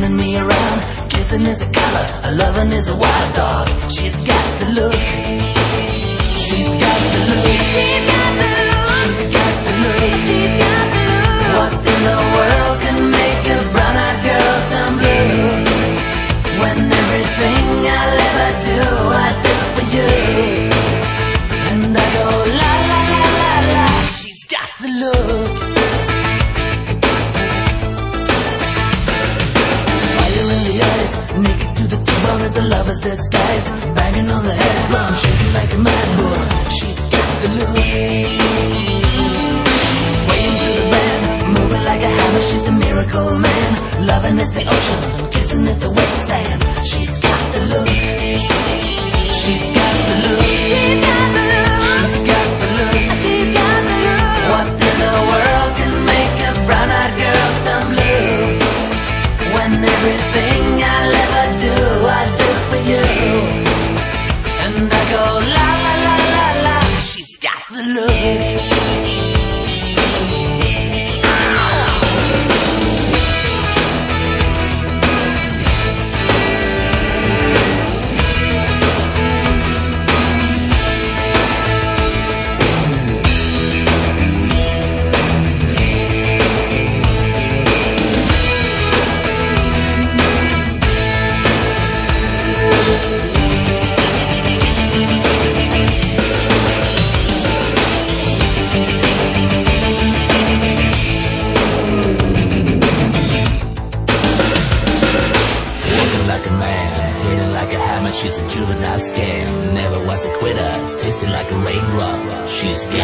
spinning me around. Kissing is a color, a loving is a wild dog. She's got the look. She's got the look. She's got the look. She's got the look. She's got the look. What in the world can make a brown-eyed girl turn blue? When everything I'll ever do, I do for you. And I go la la la la la. She's got the look. Fire in the eyes, naked to the bone as a lover's disguise. Banging on the head drum, shaking like a mad bull. She's got the look. Swaying through the band, moving like a hammer. She's a miracle man. Loving is the ocean, kissing is the wet sand. She's got the look. She's got the look. She's got the look. She's got the look. She's got the look. What in the world can make a brown-eyed girl turn blue? When everything I'll ever do, I do for you. And I go la la la la la. She's got the look. She's a juvenile scam, never was a quitter, tasted like a raindrop. She's